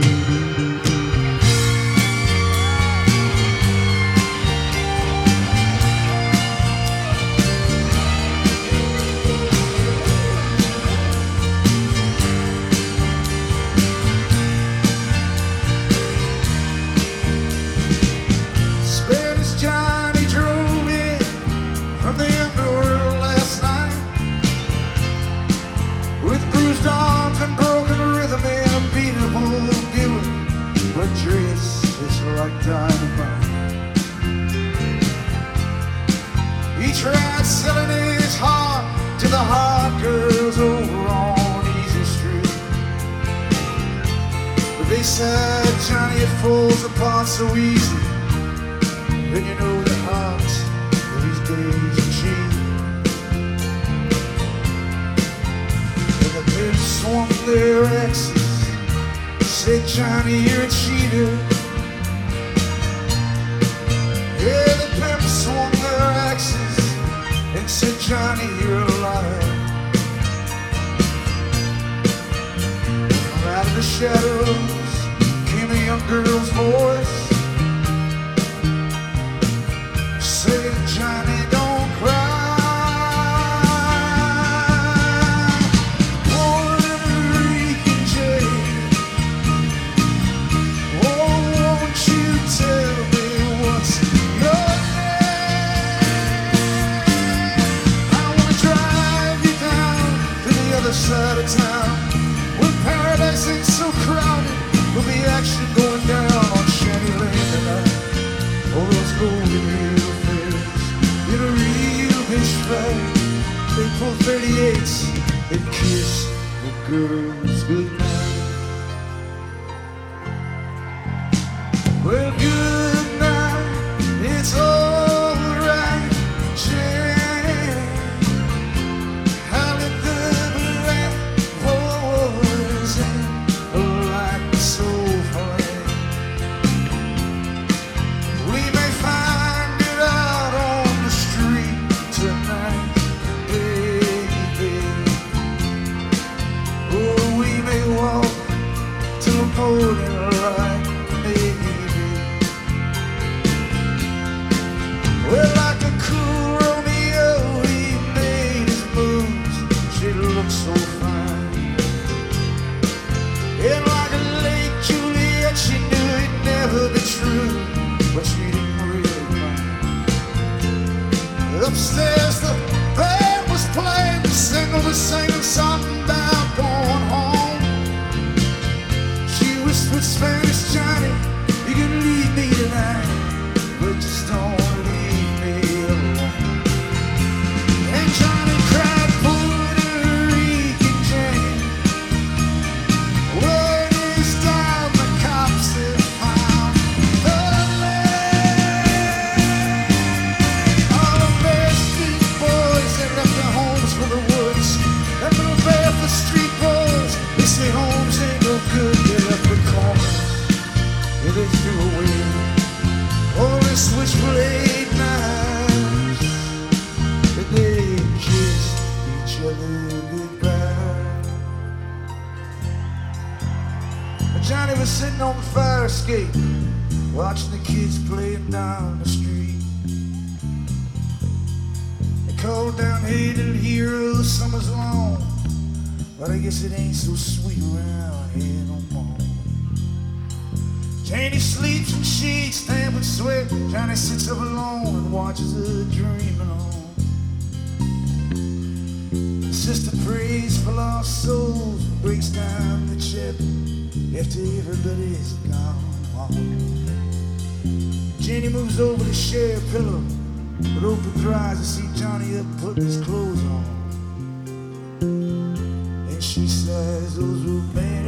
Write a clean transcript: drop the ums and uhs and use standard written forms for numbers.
He tried selling his heart to the hot girls over on Easy Street, but they said, Johnny, it falls apart so easy. Then you know the heart of these days are cheap. And the men swung their axes, said, Johnny, you're a cheater. Yeah, the pimps swung their axes and said, Johnny, you're a liar. From out of the shadows came a young girl's voice, saying, Johnny, don't cry. Born in a reeking jail. Oh, won't you tell me what's your name? I wanna drive you down to the other side of town, where paradise ain't so crowded. There'll be action going down on Shanty Lane tonight. All those golden hill affairs in a real bitch fight. They pull 38s and kiss the girls goodnight. Well, good night, it's all right, Jane. How did the black boys like so fine? We may find it out on the street tonight, baby. Or we may walk to the podium light, maybe. Well, like a cool Romeo, he made his moves. She looked so fine. And like a late Juliet, she knew it'd never be true, but she didn't really mind. Upstairs, the band was playing, the singer was singing something about going home. She whispered, Spanish Johnny, you can leave me tonight, but just don't leave me alone. And Johnny cried, Puerto Rican Jane. Word is down, the cops have found the land. All the bad street boys, they left their homes for the woods. That little bear for street boys, they say homes ain't no good. They left the corners, yeah, they threw away all the switchblade knives, and they kissed each other goodbye. Johnny was sitting on the fire escape, watching the kids playing down the street. They called down, hey little hero, summer's long, but I guess it ain't so sweet around here no more. Janie sleeps in sheets, damp with sweat. Johnny sits up alone and watches her dreaming on. The sister prays for lost souls and breaks down the chapel after everybody's gone home. Jenny moves over to share a pillow, but opens her eyes to see Johnny up putting his clothes on. And she says, those were bad